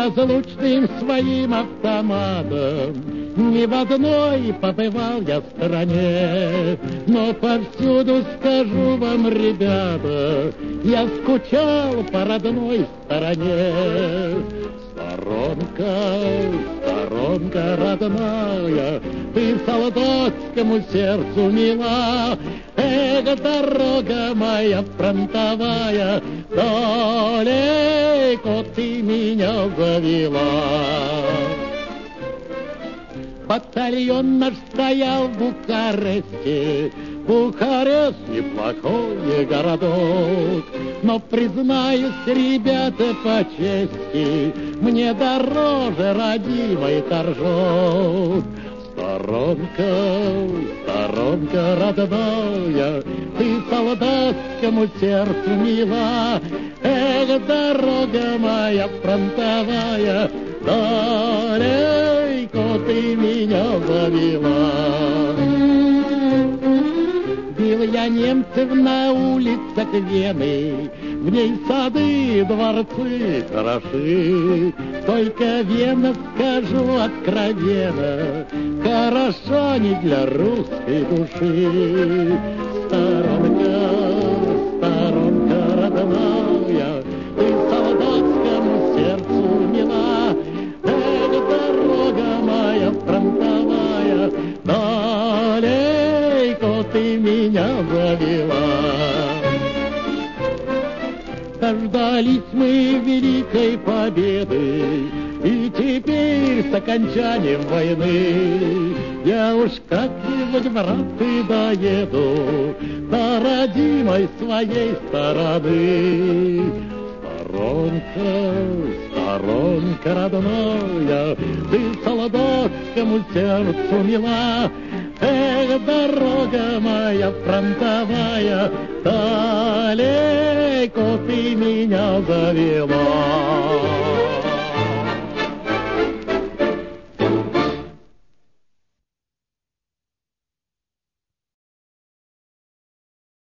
неразлучным своим автоматом. Ни в одной побывал я стране, но повсюду скажу вам, ребята, я скучал по родной стороне. Сторонка родная, ты солдатскому сердцу мила. Эх, дорога моя фронтовая, далеко ты меня завела. Батальон наш стоял в Бухаресте. Бухарест неплохой городок, но, признаюсь, ребята, по чести, мне дороже родимый Торжок. Сторонка родная, ты солдатскому сердцу мила. Эх, дорога моя фронтовая, далеко ты меня завела. Бил я немцев на улицах Вены, в ней сады, дворцы хороши. Только Вена, скажу откровенно, хороша не для русской души. Сторонка родная, ты солдатскому сердцу мила. Эх, дорога моя фронтовая, далеко ты меня завела. Дождались мы великой победы, и теперь с окончанием войны я уж как-нибудь, брат, и доеду до родимой своей стороны. Сторонка родная, ты солдатскому сердцу мила. Эх, дорога моя фронтовая, далеко ты меня завела.